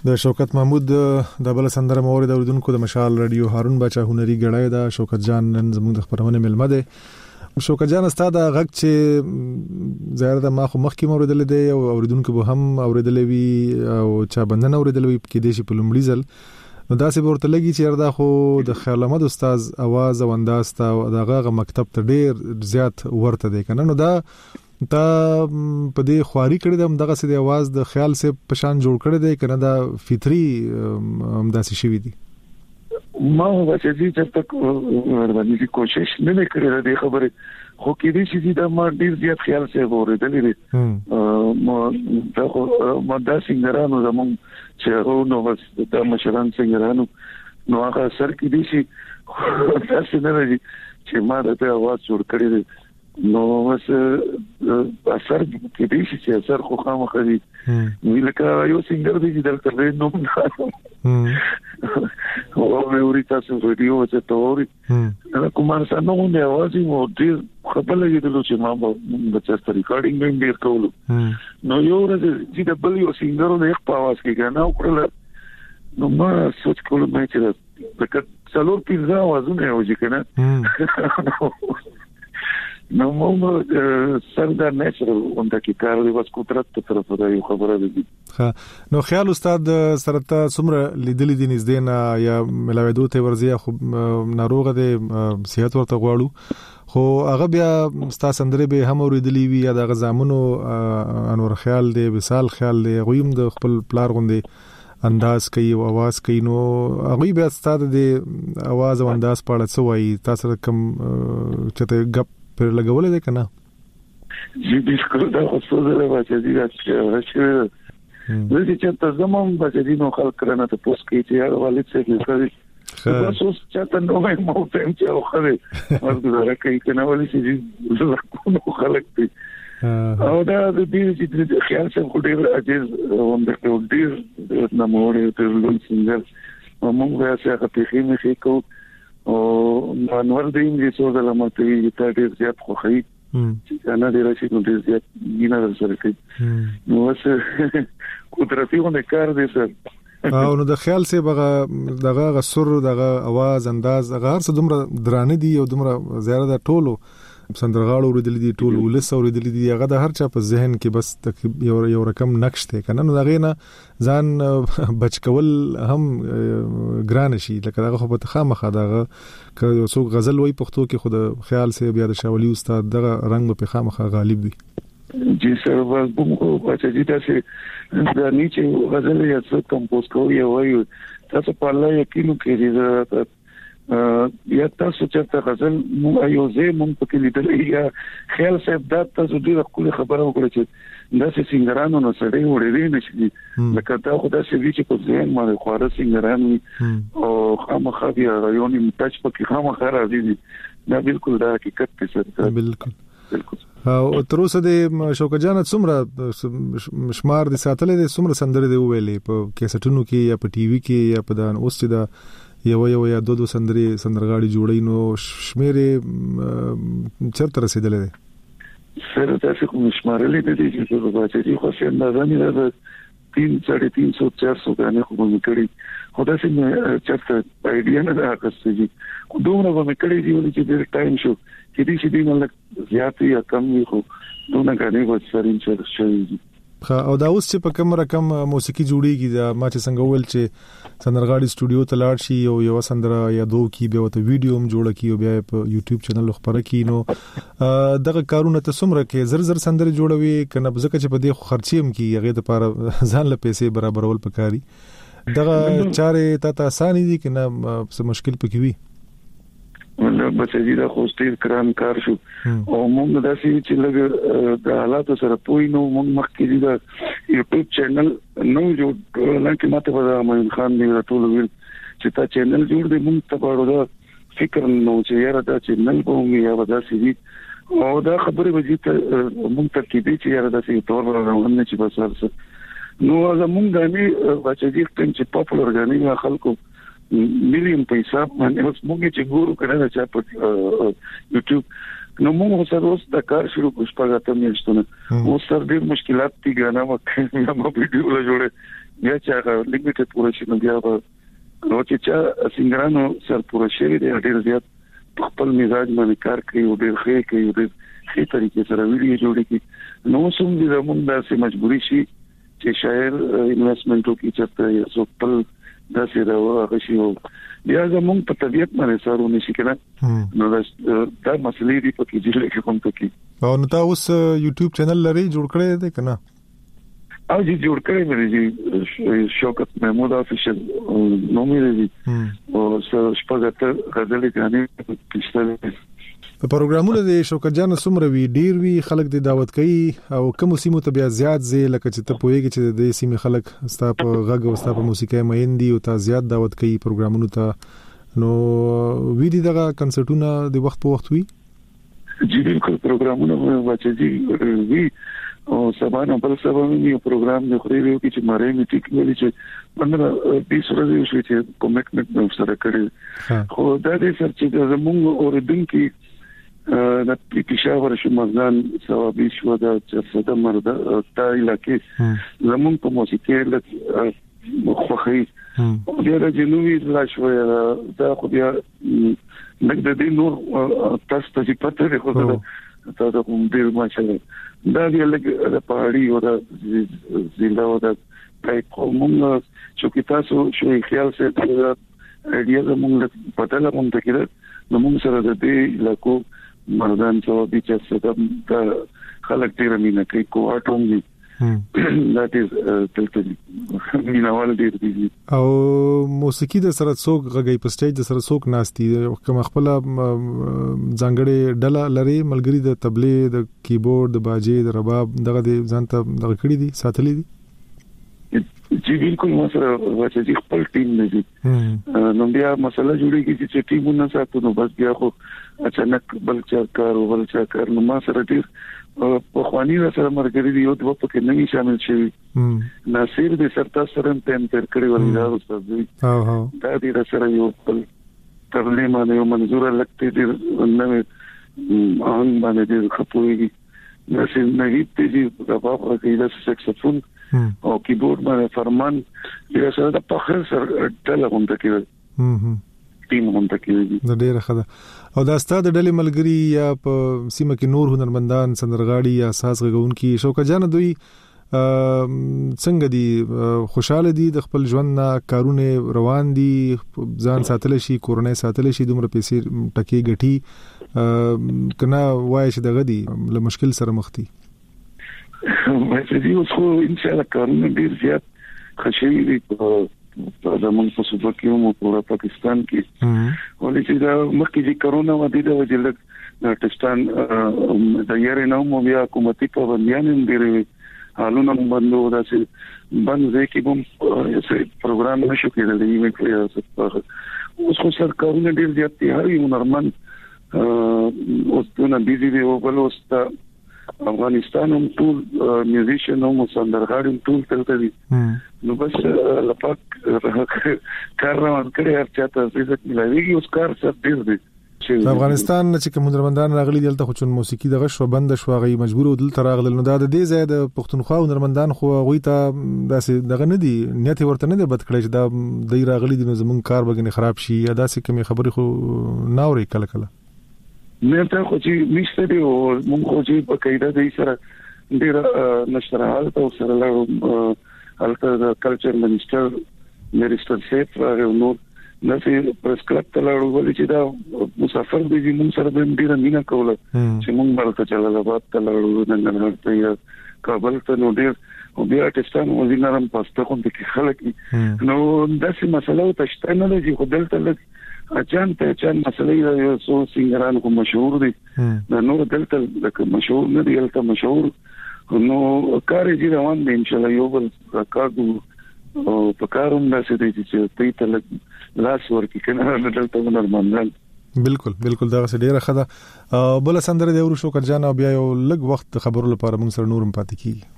د شوکت محمود د بل سندره مورید اوردونکو د مشال رادیو هارون بچا هنري غړای دا شوکت جان نن زموږ د خبرونه ملمه ده شوکت جان استاد غږ چې زیات د ما خو مخکې موریدل دي او اوردونکو به هم اوریدل وی او چا بندنه اوریدل وی کې د شي په لومړي ځل نو دا سه ورته لګي چې اردا خو د خیال احمد استاد आवाज او انداز تا دغه مکتب ته ډیر زیات ورته دی کنه نو دا تا په دې خواري کړی د دغه سي د आवाज د خیال سه پشان جوړ کړی دی کنه دا فطری همداسي شوی دی ما چې دې چې تک باندې کوشش نه کړې د خبره خو کې دې چې دا ما ډیر زیات خیال سه ورېدلې دي ما دا خو ما دا څنګه زمون چې نو بس دا مشران څنګه نو هغه سر کې دي چې تاسو نه لري چې ما د आवाज جوړ کړی دی نو بس اثر کې دي چې اثر خو خامخا دي ویلکه یو څنګه دي چې درته نو نه او مې ورې تاسو ویډیو چې توري دا کومه سره نو نه आवाज مو ډیر خپل یې د چې ما د چا ریکارډینګ مې ډیر کولو نو یو ورځ چې د بل یو څنګه نه په आवाज کې غنا وکړل نو ما سوچ کولم چې دا څلور پیزا आवाजونه وځي کنه نو موږ سر دا نېچرل اونته کې کار دی بس قدرت ته طرف دا یو خبره دي ها نو خیال استاد سرته سمره لیدلې دي نږدې نه یا ملاویدو ته ورزیا خو ناروغه دي صحت ورته غواړو خو هغه بیا ستاسو اندرې به هم اوریدلې وی یا د غزامونو انور خیال دی وصال خیال دی غویم د خپل پلار غوندي انداز کوي او आवाज کوي نو هغه بیا ستاسو د आवाज او انداز په اړه څه وایي تاسو کوم چته غپ پر لګولې ده کنه جی بالکل دا خو څه ده چې دې راځي زه چې تاسو زموږ بچی نو خلک کرنه ته پوس کې چې هغه والد څه کوي تاسو چې نو مې مو ته چې او خله ورته راکې کنه ولې چې زه نو خلک دي او دا دې چې خیال څه خو ډیر عجیب ومنه ډیر نه مورې ته لون څنګه موږ به څه هغه په خې کو او نور د انګلیسي څو د لمتوي چې ډېر زیات خوخي چې انا ډېر شي نو ډېر زیات ګینه سره کوي نو څه قدرتي ونه کار دي سر او نو د خیال سه بغه دغه غسر دغه आवाज انداز هغه هر څه دومره درانه دي او دومره زیاده د ټولو سندرغاړو ورېدل دي ټول ولس ورېدل دي هغه د هر چا په ذهن کې بس یو یو رقم نقش ته کنه نو دغه نه ځان بچ کول هم ګران شي لکه دغه خو په خامخا دغه که یو څوک غزل وای پښتو کې خود خیال سه بیا د شاولی استاد دغه رنگ په خامخا غالب وي جی سر وګورم چې دې تاسو د نیچه غزل یا څه کمپوز کوي وای تاسو په الله یقین کوي یا تاسو چې غزل مو یو ځای مونږ پکې لیدلې یا خیال صاحب دا تاسو ډیره خپل خبره وکړه چې دا څه سنگرانو نو سړی وړې نشي لکه دا خو دا څه چې په ځین باندې خواره سنگران او خامخا بیا رایونی متاج پکې خامخا راځي دا بالکل دا حقیقت دی سر بالکل بالکل او تر اوسه د شوکت جان څومره شمار د ساتلې د څومره سندره دی ویلې په کیسټونو کې یا په ټي وي کې یا په دان اوس چې دا یو یو یا دو دو سندري سندرغاړي جوړي نو شمیرې چرته رسیدلې ده سره تاسو کوم شمارلې دي چې په واچې دي خو څنګه نه ده तीन साढ़े तीन सौ चार सौ गाने को मैं कड़ी खुदा से मैं चर्चा आइडिया ना रहा करते जी दोनों वो मैं कड़ी जी वाली चीज़ टाइम शो किसी सीधी मतलब ज़्यादा या कम भी हो दोनों गाने बहुत सारी चर्चा जी او دا اوس چې په کوم رقم موسیقي جوړیږي دا ما چې څنګه ول چې سندرغاړي سټوډیو ته لاړ شي او یو سندره یا دوه کی به وته ویډیو هم جوړ کی او بیا په یوټیوب چینل خبره کی نو دغه کارونه ته څومره کې زر زر سندره جوړوي کنه ځکه چې په دې خرچي هم کی هغه د پاره ځان له پیسې برابرول پکاري دغه چارې ته آسان دي کنه څه مشکل پکې وي ولله بچی دا خو ستیر کران کار شو او موږ د داسې چې لګ د حالات سره پوي نو موږ مخکې دا یوټیوب چینل نو جوړ لکه ماته په امین خان دی ټول ویل چې تا چینل جوړ دی موږ ته په اړه فکر نو چې یاره دا چینل کوم یا ودا سي او دا خبره وځي ته موږ ته کې دي چې یاره دا سي تور روان نه چې بس ورسره نو زموږ غني بچی چې پاپولر غني خلکو مليون پیسې باندې اوس موږ چې ګورو کړه چې په یوټیوب نو موږ سره اوس د کار شروع کوو شپږ اته میاشتونه اوس سره ډېر مشکلات دي غواړم چې موږ ویډیو لا جوړه بیا چې لیمیټډ پوره شي نو بیا به نو چې چا سنگرانو سر پوره شي دی ډیر زیات خپل مزاج باندې کار کوي او ډیر ښه کوي ډیر ښه طریقې سره ویډیو جوړي کوي نو سم دي زموږ داسې مجبوري شي چې شاعر انویسټمنټو کې چرته یو څو خپل داسې راوغه شي او بیا زموږ په طبيعت باندې سره ونشي کنه نو دا مسلې دي په کې چې کوم ته کې او نو تاسو یوټیوب چینل لري جوړ کړی دی کنه او جی جوړ کړی مې جی شوکت محمود افیشل نو مې دی او شپږ غزلې غانې پښتنه په پروګرامونو د شوکت جان سمره وی ډیر وی خلک د دعوت کوي او کوم سیمو ته بیا زیات زی لکه چې ته پوهیږي چې د سیمې خلک ستا په غږ او ستا په موسیقي مین دي او ته زیات دعوت کوي پروګرامونو ته نو وی دي دغه کنسرټونه د وخت په وخت وی جی بالکل پروګرامونه واچي جی وی او سبا نه بل سبا مې یو پروګرام د خوري کې چې ماره می ټیک ویلي چې پندرہ بیس ورځې شوې چې کومیټمنټ نو سره کړی خو دا دې سر چې زموږ اوریدونکو د پېښور شمالان ثوابي شو دا چې صد مرده تا علاقې زموږ په موسیقي له خوخي او بیا د جنوبي لاشوي دا خو بیا نګ د دې نور تاسو ته پته ده خو دا دا کوم ډیر ماشاءالله دا دی لکه د پهاړي او د زنده او د پای کومه چې تاسو شوي خیال سره د اډیا زموږ پته لا کوم تکره نو موږ سره د دې لکو مردان ثوابي چې څه د خلک ډیر مینه کوي کواټوم دي that is تلته مینوال دي او موسیقي د سره څوک غږی په سټیج د سره څوک ناشتي کوم خپل ځانګړي ډله لري ملګری د تبلې د کیبورډ د باجې د رباب دغه د ځانته دغه کړی دي ساتلې دي جی بالکل ما سره واچې خپل ټیم نه دي نو بیا مسله جوړیږي چې ټیمونه ساتو نو بس بیا خو اچانک بل چا کار او بل چا کار نو ما سره ډیر په خواني سره مرګري دی یو د په کې نه شامل شي ناصر د سرتا سره تم تر کړی ولې دا استاد دی ها دا دې سره یو بل ترلې باندې یو منظور لګته دي نو ان باندې دې خپويږي ناصر نه هیڅ دې د باب راکې د سکسفون او کیبورډ باندې فرمان دې سره د په خیر سره ټلغون تکي ټیم هم تکي د ډیره خده او دا ستاسو د ډلې ملګری یا په سیمه کې نور هنرمندان سندرغاړي یا ساز غږونکي شوکت جان دوی څنګه دي خوشاله دي د خپل ژوند کارونه روان دي ځان ساتل شي کورونه ساتل شي دومره پیسې ټکی غټي کنا وای چې دغه دي له مشکل سره مخ دي مې دې اوس خو ان شاء الله کارونه ډیر زیات خشوي دي زمون په صوبه کې مو پورا پاکستان کې ولې چې دا مخکې چې کرونا و دي د وجلک پاکستان د یاري نو مو بیا حکومتي پابندیان هم ډېرې حالونه بندو داسې بند ځای کې هم پروګرام نشو کېدلی ایونت لري اوس خو سرکارونه ډېر زیات دي هر یو نورمال اوس دونه بيزي دی او بل اوس افغانستان هم ټول میوزیشن هم سندرغاړي هم ټول تلته دي نو بس لپاک کار روان کړی هر چاته عزت ملایوي اوس کار سر ډیر دی افغانستان چې کوم هنرمندان راغلي دلته خو چون موسیقي دغه شو بند شو غي مجبور ودل تراغل نو دا د دې ځای د پښتونخوا هنرمندان خو غوي ته داسې دغه نه دي نیت ورته نه دی بد کړی چې دا د راغلي د زمون کار بګنی خراب شي یا داسې کوم خبري خو ناوري کله کله مې ته خو چې نشته دی او مونږ خو چې په قاعده دې سره ډیر نشرحال ته سره له الکل کلچر منسٹر منسٹر سیف راغو نو نسې پرس کلب ته لاړو ولې چې دا مسافر دی چې مونږ سره د ډیر مینا کوله چې مونږ برته جلال آباد ته لاړو ننګرهار ته یا کابل ته نو ډیر او بیا ټستان وزینارم پاسته کوم کې خلک نو داسې مسله ته شته نه چې خو دلته اچان ته اچان مسلې یو څو سنگران کو مشهور دي دا نور دلته لکه مشهور نه دي دلته مشهور نو کار یې روان دي ان شاء الله یو بل کارو او په کاروم داسې دي چې ته ته لاس ورکی کنه دلته نورمال بالکل بالکل دا څه ډیره خده بل سندره دی ورو شوکت جان بیا یو لږ وخت خبرو لپاره موږ سره نورم پاتې کیږي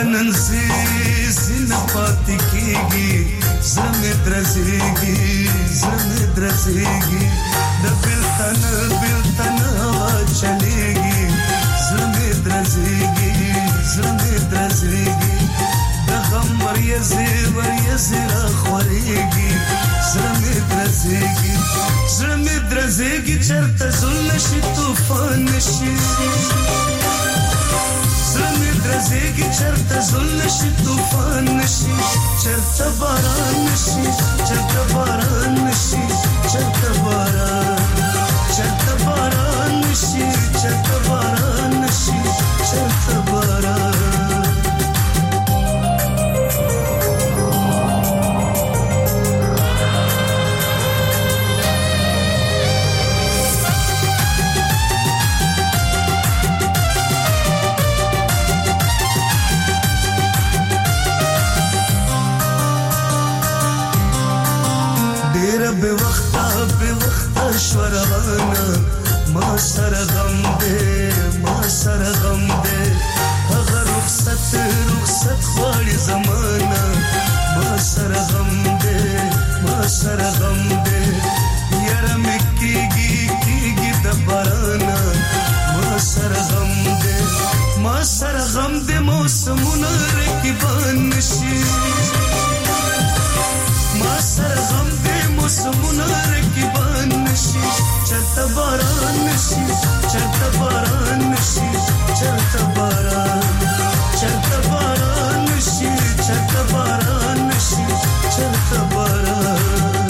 ننزي زين پاتې کېږي زمې درزېږي زمې درزېږي د بلتن بلتن هوا چلېږي زمې درزېږي زمې درزېږي د غم وریځې وریځې راخورېږي زمې درزېږي زمې درزېږي چرته زل نشي طوفان نشي زمې درزېږي چرته زل نشي طوفان نشي چرته باران نشي چرته باران نشي چرته باران چرته باران نشي چرته باران نشي چرته باران شوروانا ما سره غم دې ما سره غم دې هغه رخصت رخصت خواړي زمانہ ما سره غم دې ما سره غم دې یاره مکیږي کیږي د بارانا ما سره غم دې ما سره غم دې موسمونه رکبان نشي ما سره غم دې موسمونه رکبان نشي چرته باران نشي چرته باران نشي چرته باران چرته باران نشي چرته باران نشي چرته باران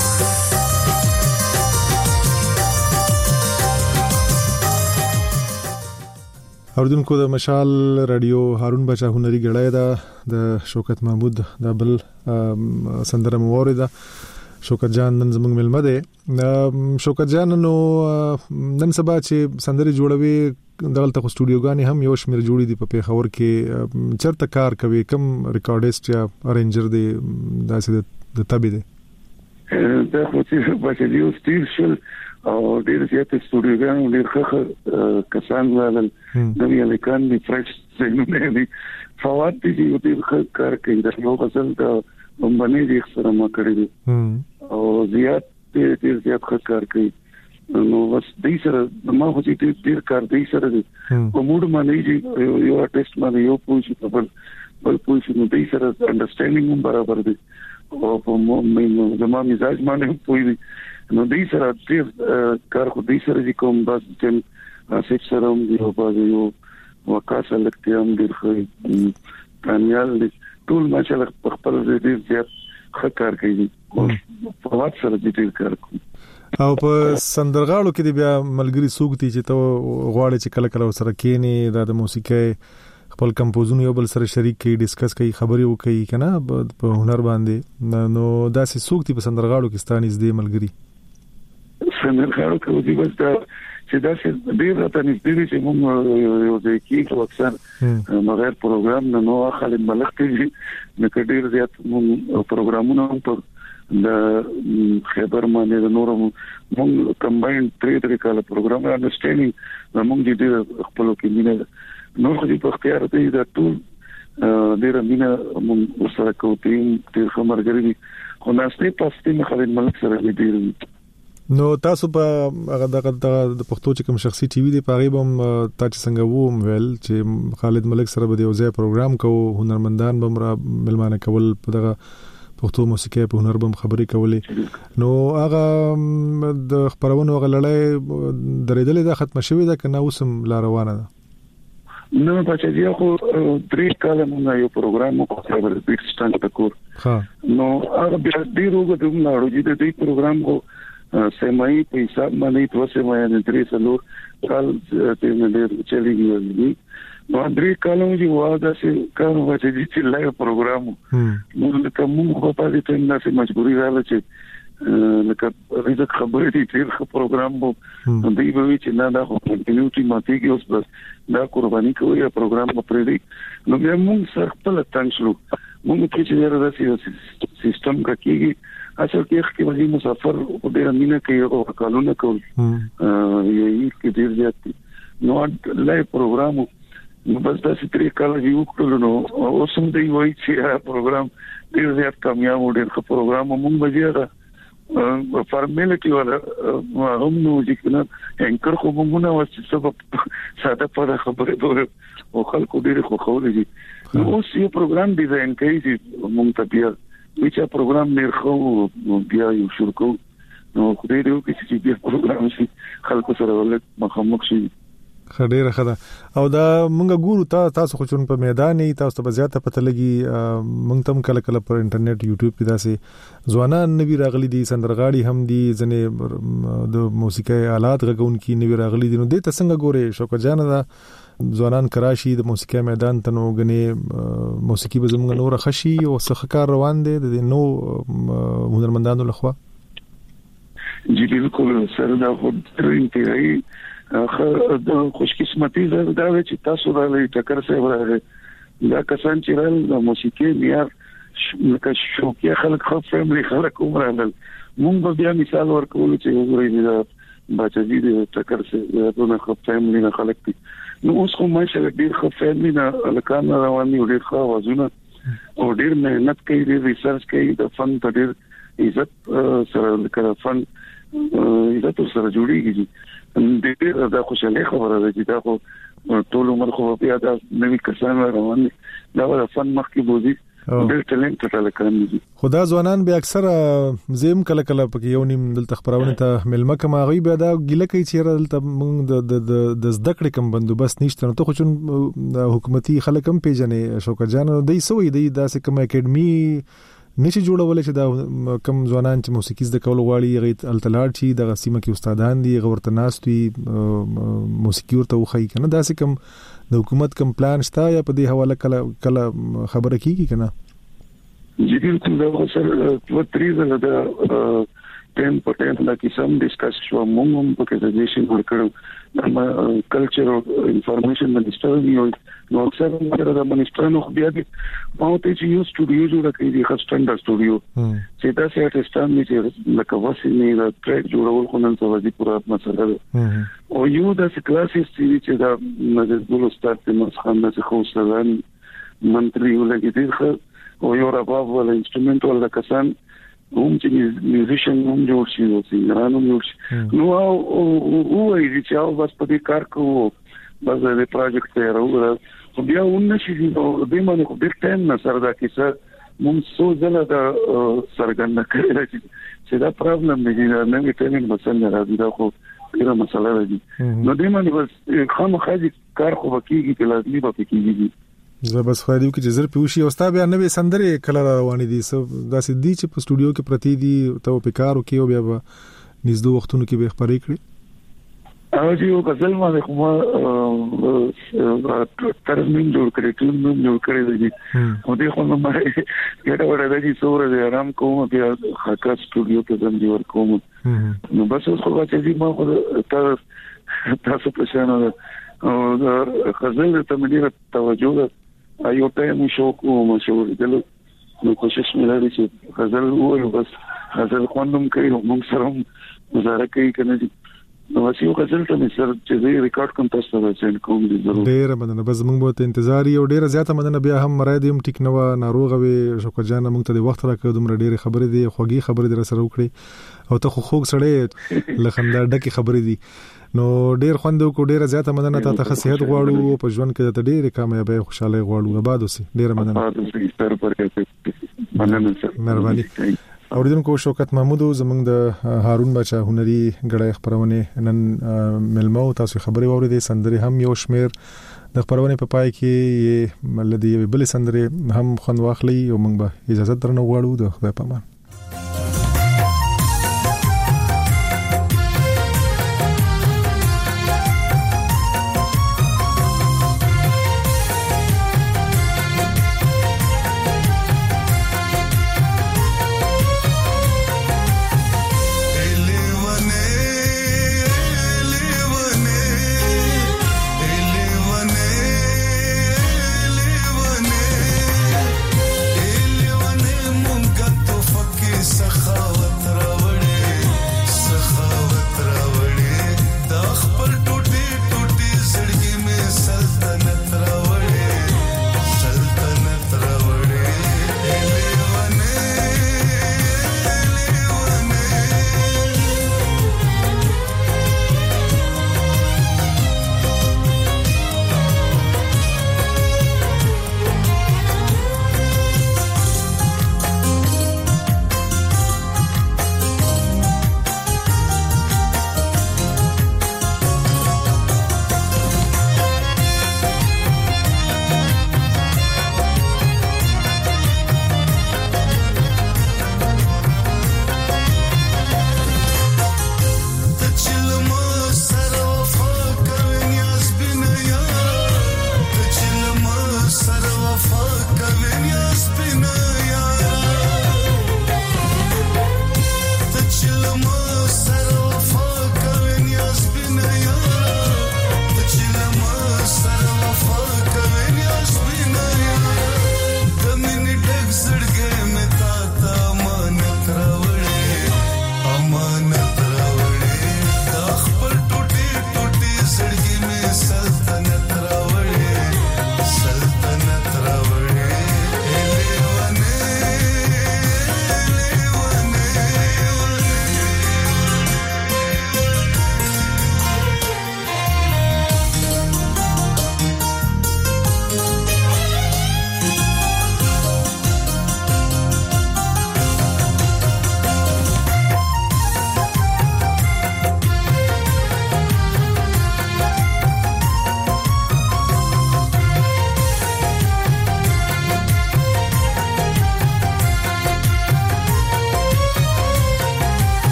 اوردونکو د مشال رادیو هارون بچا هنري غړای دا د شوکت محمود د بل سندره موریده شوکت جان نن زموږ ملمه ده شوکت جان نو نن سبا چې سندري جوړوي دغلته خو سټوډیوګانی هم یو شمیر جوړی دي په پیښور کې چرته کار کوي کم ریکارډیست یا ارنجر دی داسې د تبي دی دا خو چې په یو سټیل شل او ډیر زیات سټوډیوګان ډیر ښه کسان ولل د امریکان دی فرش څنګه دی فواد دي چې ډیر ښه کار کوي دا یو غزل د بمبني دي سره ما کړی دي او زیات ډیر زیات ښه کار کوي نو بس دې سره ما خو چې ډیر کار دې سره دي په موډ باندې چې یو ارټیست باندې یو پوښتنه په بل بل پوښتنه دې سره انډرستانډینګ هم برابر دي او په مو زما مزاج باندې پوي نو دې سره ډیر کار خو دې سره دي کوم بس چې سیټ سره هم دی او په یو وکاسه لکه هم ډیر ښه کامیال دي ټول ماشاءالله په خپل ډیر زیات ښه کار کوي په وخت سره ډیر کار کوي او په سندرغاړو کې بیا ملګری سوګتي چې ته غواړي چې کله کله سره کېنی د موسیقي خپل کمپوزونه یو بل سره شریک کوي ډیسکس کوي خبري وکړي کنه په هنر باندې نو داسې سوګتي په سندرغاړو کې ستانیز دی ملګری سندرغاړو کې دی بس دا چې دا چې ډیر راته نږدې چې موږ یو ځای کې اکثر مغیر پروګرام نه نو خالد ملک کې نو ډیر زیات موږ پروګرامونه هم په د خبر باندې د نورو موږ کمباین تری تری کال پروګرام انډرستانډینګ موږ دې خپل کې مینه نور خو دې په اختیار دی دا ټول ډیر مینه موږ سره کوي ډیر خبرګری خو ناشته پاستې خالد ملک سره ډیر نو تاسو په هغه د پښتو چې کوم شخصي ټي وي دی په غیبم تاسو څنګه ووم ویل چې خالد ملک سره به یو ځای پروګرام کوو هنرمندان به مر ملمانه کول په دغه پښتو موسیقي په هنر به خبرې کولې نو هغه د خبرونو غلړې درېدلې دا ختم شوې ده کنه اوسم لا روانه ده نو په چې یو خو درې کاله موږ یو پروګرام وکړو پر بیت سټانډ تکور ها نو هغه ډیر وګړو د نړۍ د دې پروګرام کو سمای په حساب باندې په سمای د درې سلور کال ته نه ډیر چلیږي نو درې کالو چې واده چې کار وځي چې لایو پروګرام موږ ته موږ په پاتې ته نه سي مجبوري راځي چې لکه ریزه خبرې دي چې پروګرام مو دوی به چې نه دا خو کنټینیوټي ماتي کې اوس بس دا قرباني کوي پروګرام پرې دی نو بیا موږ سره خپل تنشلو موږ ته چې راځي سیستم کېږي اصل کې چې وځي مسافر په ډیر مینه کې او قانون کول یې کې ډیر زیات نو لای پروګرام نو بس دا ستري کال یو کړو نو اوسم دی وای چې پروګرام ډیر زیات کامیاب و ډیر ښه پروګرام مونږ بجیره فارمیلیټي ولا هم نو چې کنه انکر خو مونږ نه واسي سبب ساده په خبره دوه او خلکو ډیر خو خولې دي نو اوس یو پروګرام ډیزاین کوي چې مونږ ته بیا چې پروګرام ډیر خو بیا یو شروع کوو نو خو دې یو چې بیا پروګرام شي خلکو سره ولې مخامخ شي خډيره خدا او دا مونږ ګورو تا تاسو خو چون په میدان نه تاسو ته زیاته پته لګي مونږ تم کله کله پر انټرنیټ یوټیوب کې داسې ځوانان نوی راغلي دي سندرغاړي هم دي ځنه د موسیقي آلات غږون کې نوی راغلي دي نو د تاسو ګوره شوکت جان دا ځوانان کراشي د موسیقي میدان ته نو غني موسیقي به زموږ نور خشي او سخکار روان دي د نو هنرمندانو لخوا جی بالکل سره دا خو تر انتهایی د خوشقسمتي دا چې تاسو راغلي ټکر سره راغلي دا کسان چې رال د موسیقي معیار لکه شوقي خلک خو فیملی خلک عمر راغل مونږ بیا مثال ورکول چې وګورئ دا بچی د ټکر سره دونه خو فیملی نه خلک دي نو اوس خو ماشاءالله ډیر خو فیملی نه لکان روان دي ډیر خو وازونه او ډیر مهنت کوي ډیر ریسرچ کوي د فن په ډیر عزت سره لکه فن عزت سره جوړیږي د دې دا خوشاله خبره ده چې دا خو ټول عمر خو بیا دا نوې کسان روان دي دا د فن مخکې بوزي ډېر ټالنت ټاله کوي خدا ځوانان به اکثر زم کله کله پکې یو نیم دلته خبرونه ته ملمه کما غي بیا دا ګیله کوي چې دلته موږ د د زده کړې کم بندوبست نشته نو ته خو چون حکومتي خلک هم پیژنې شوکت جان دوی سوې دی داسې کوم اکیډمي نشي جوړول چې دا کم ځوانان چې موسیقي زده کول غواړي غي التلاړ شي د سیمه کې استادان دي غورته ناستوي موسیقي ورته وخی کنه دا سه کم د حکومت کم پلان شته یا په دې حواله کله کله خبره کیږي کنه جی بالکل دا سره په تریزه دا ټیم په ټیم دا کې سم ډیسکس شو موږ هم په کې سجیشن ورکړو د کلچر او انفارمیشن منسټر دی نو اکثر موږ د منسټرانو خو بیا دي او ته چې یو سټوډیو جوړ کړی دی خاص سټانډرډ سټوډیو چې دا سه ارتستان می چې لکه واسي نه دا ټریک جوړول خو نن څه ودی پورا مسله ده او یو د کلاسز چې دا مجبور استاد په مسخان نه خو سلام منتري ولګی دی خو یو رباب ول انسټرومنټ ول کسان هم چې میوزیشن هم جوړ شي او سینګران هم جوړ شي نو او او یې چې او بس په دې کار کوو بس د پروژیکټ ته راوړل خو بیا ونشي نو د مانه خو ډېر ټایم نه سره دا کیسه مونږ څو ځله دا سرګند کړی چې دا پرابلم دی نه نه ټایم مسله راځي دا خو ډیره مسله راځي نو د مانه بس خامخا کار خو وکیږي چې لازمي به کیږي زه بس خو دې کې جزر پیوشي او ستا بیا نوې سندره کله روانې دي سو دا سدي چې په سټوډیو کې پرتی دي ته په کارو کې او بیا په نږدې وختونو کې به خبرې کړې او چې یو غزل باندې کومه ترمیم جوړ کړی ټول نوم جوړ کړی دی او دې خو نو ما یې دا ورته دي سوره دې آرام کوم بیا خاص سټوډیو کې زم جوړ کوم نو بس اوس خو چې ما خو تاسو په شان او دا غزل ته مې توجه ایو ټایم شو کوم مشهور دي نو کوشش مې لري چې غزل وایو بس غزل کوم کوي موږ سره مزاره کوي کنه نو واسي غزل ته مې سره چې زه ریکارډ کوم تاسو ته سند کوم دي ضرور ډیر مننه بس موږ به انتظار یو ډیر زیاته مننه بیا هم مراد یم ټیک نو ناروغه وي شوکت جان موږ ته د وخت راکړو دومره ډیر خبرې دي خوږی خبرې در سره وکړي او ته خو خوږ سړی لخندا ډکی خبرې دي نو ډیر خوندو کو ډیر زیاته مننه ته ته صحت غواړو په ژوند کې ته ډیر کامیابی خوشاله غواړو آباد اوسې ډیر مننه مننه مهرباني اوریدونکو شوکت محمود زمنګ د هارون بچا هنري غړې خبرونه نن ملمو تاسو خبري اوریدې سندري هم یو شمیر د خبرونه په پای کې ملدي بل سندري هم خوند واخلي او موږ به اجازه درنه غواړو د خدای په امان fuck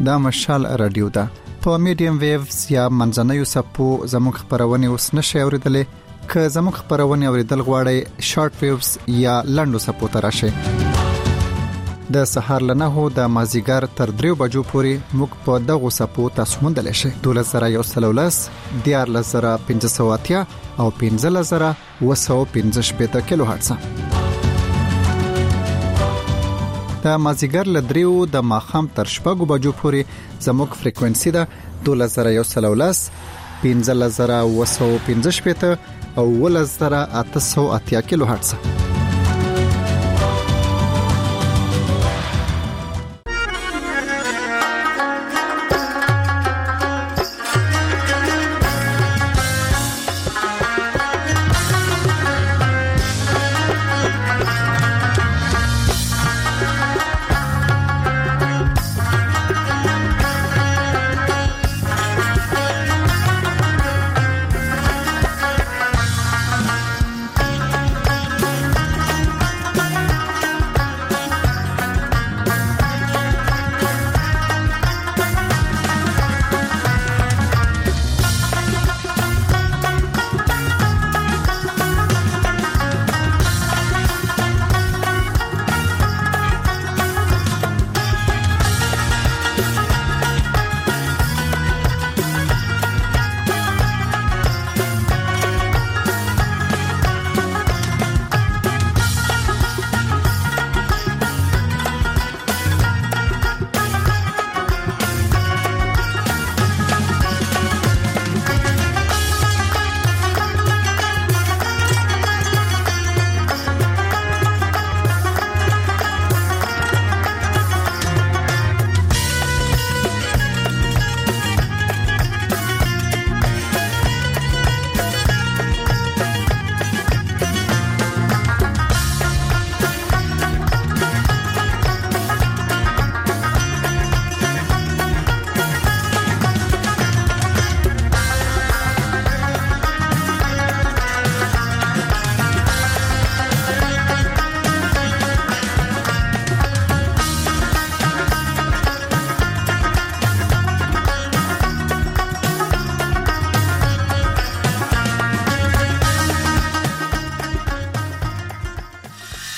دا مشال رادیو ده. په میډیم ویوز یا منځنوي سپو زموږ خبرونه اوس نشي اوریدلې. که زموږ خبرونه اوریدل غواړئ شارټ ویوز یا لنډو سپو ته راشئ. د سحر لنه هو د مازیګر تر دریو بجو پورې موږ په دغه سپو تاسو موندل شئ. دولس زره یو سل ولس دیارلس زره پنځه سوه اتیا او پنځلس زره اوه سوه پنځه شپېته کیلو هرتز. د مازیګر له دریو د ماښام تر شپږو بجو پورې زموږ فریکوئنسي ده دولس زره یو سل ولس پنځلس زره اوه سوه پنځه شپېته او ولس زره اته سوه اتیا کیلو هرتز.